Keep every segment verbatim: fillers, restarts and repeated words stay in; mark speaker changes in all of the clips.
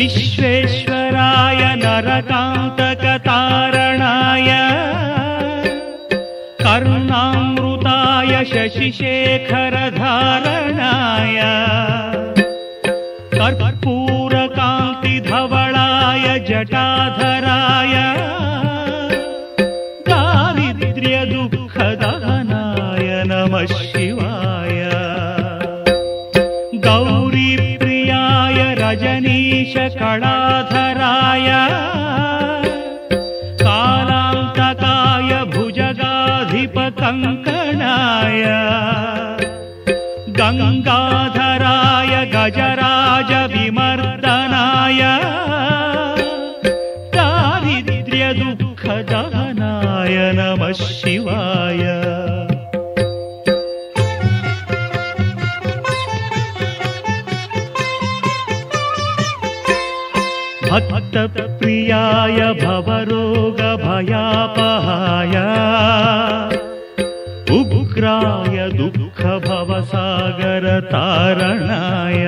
Speaker 1: विश्वेश्वराय नरकान्तकतारणाय कर्णामृताय शशिशेखरधारणाय कर्पूरकान्तिधवलाय जटाधराय दारिद्र्यदुःखदहनाय नमः शिवाय गौरीप्रियाय रजनीशकलाधराय कालान्तकाय भुजगाधिपकङ्कणाय गङ्गाधराय गजराजविमर्दनाय दारिद्र्यदुःखदहनाय नमः शिवाय भक्तप्रियाय भवरोगभयापहाय उग्राय दुःखभवसागरतारणाय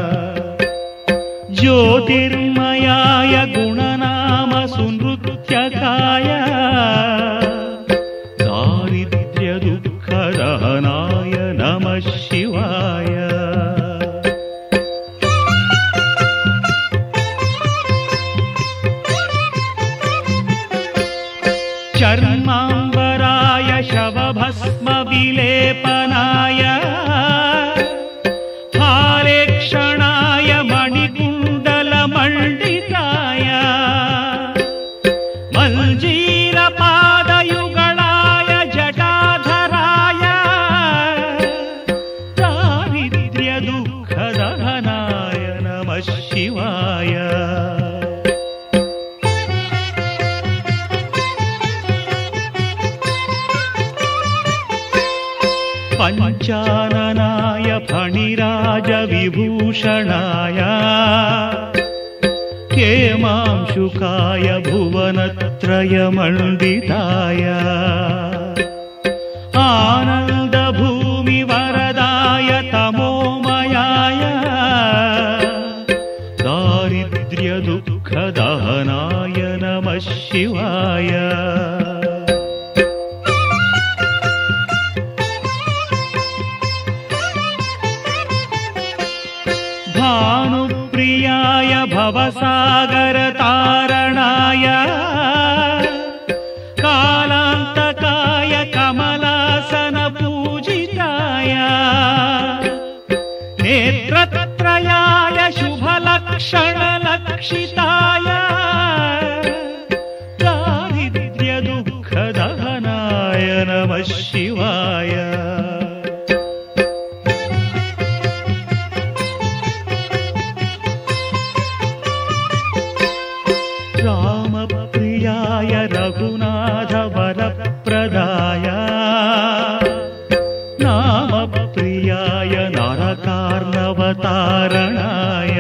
Speaker 1: ज्योतिर्मयाय गुणनामसुनृत्यकाय दारिद्र्यदुःखदहनाय नमः शिवाय चर्माम्बराय शवभस्मविलेपनाय हारेक्षणाय मणिकुण्डलमण्डिताय मञ्जीरपादयुगलाय जटाधराय दारिद्र्यदुःखदहनाय नमः शिवाय पञ्चाननाय फणिराजविभूषणाय हेमांशुकाय भुवनत्रयमण्डिताय आनन्दभूमिवरदाय तमोमयाय दारिद्र्यदुःखदहनाय नमः शिवाय भानुप्रियाय भवसागरतारणाय कालान्तकाय कमलासनपूजिताय नेत्रत्रयाय शुभलक्षणलक्षिताय दारिद्र्यदुःखदहनाय नमः शिवाय रामप्रियाय रघुनाथवरप्रदाय नामप्रियाय नरकार्णवतारणाय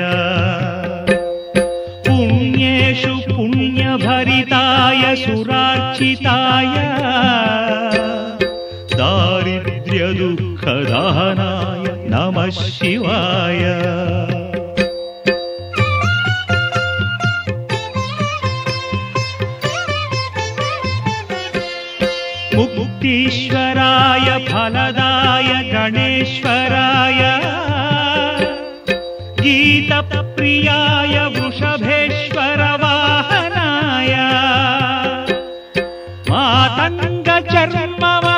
Speaker 1: पुण्येषु पुण्यभरिताय सुरार्चिताय दारिद्र्यदुःखदहनाय नमः शिवाय मुक्तीश्वराय फलदाय गणेश्वराय गीतप्रियाय वृषभेश्वरवाहनाय मातङ्गचर्मव